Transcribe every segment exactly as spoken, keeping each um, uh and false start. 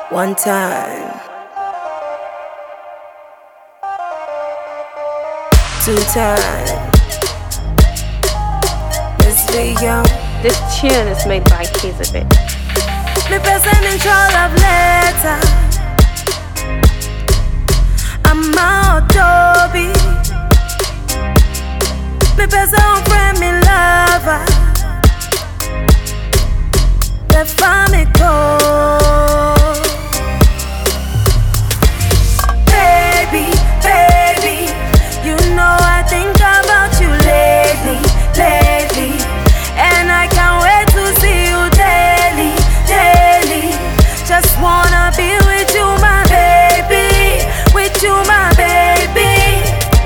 One time, two times. Let's be young. This tune is made by Kizabit. Me person in control of letter. I'm out Toby. Me person friend, me lover. The family call. Baby, baby, you know I think about you lately, lately. And I can't wait to see you daily, daily. Just wanna be with you, my baby, with you, my baby.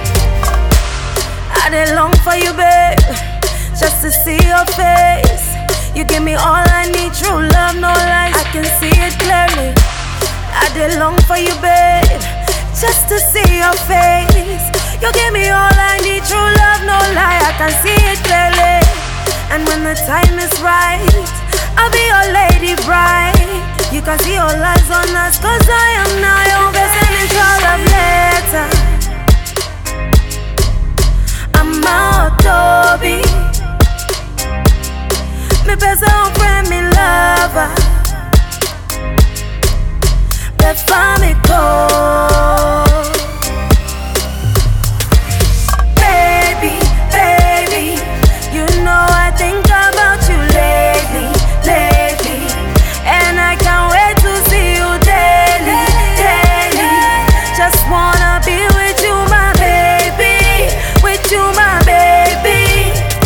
I did long for you, babe, just to see your face. You give me all I need, true love, no lies, I can see it clearly. I did long for you, babe, just to see your face. You give me all I need, true love, no lie, I can see it clearly. And when the time is right, I'll be your lady bride. You can see all eyes on us, cause I am now your best in control of letter. I'm out Toby. Me best friend, me lover. The family call. Baby, baby, you know I think about you lately, lately. And I can't wait to see you daily, daily. Just wanna be with you, my baby, with you, my baby.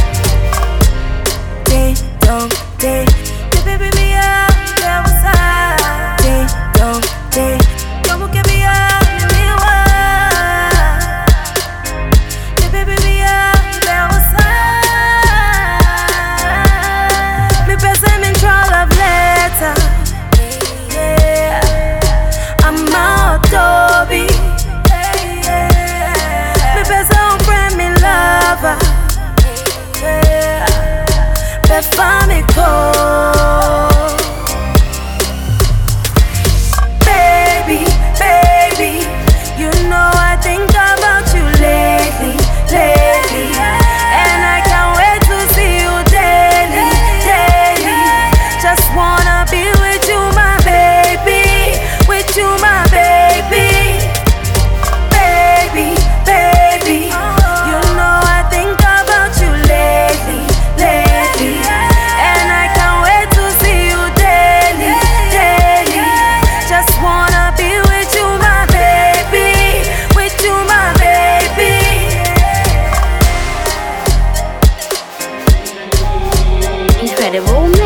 Ding dong, ding, you baby me up, there was I. Ding dong, ding, como que me up, me up. You baby me up, there was I. Me person in control of letter. Yeah, I'm out Toby. Me person friend, me lover. Yeah, the family call. Baby, baby, you know I think about you lately, lately. And I can't wait to see you daily, daily. Just wanna be with you, my baby, with you, my baby. Baby, baby, you know I think about you lately, lately. And I can't wait to see you daily, daily. Just wanna be with you, my baby, with you, my baby. Incredible mix.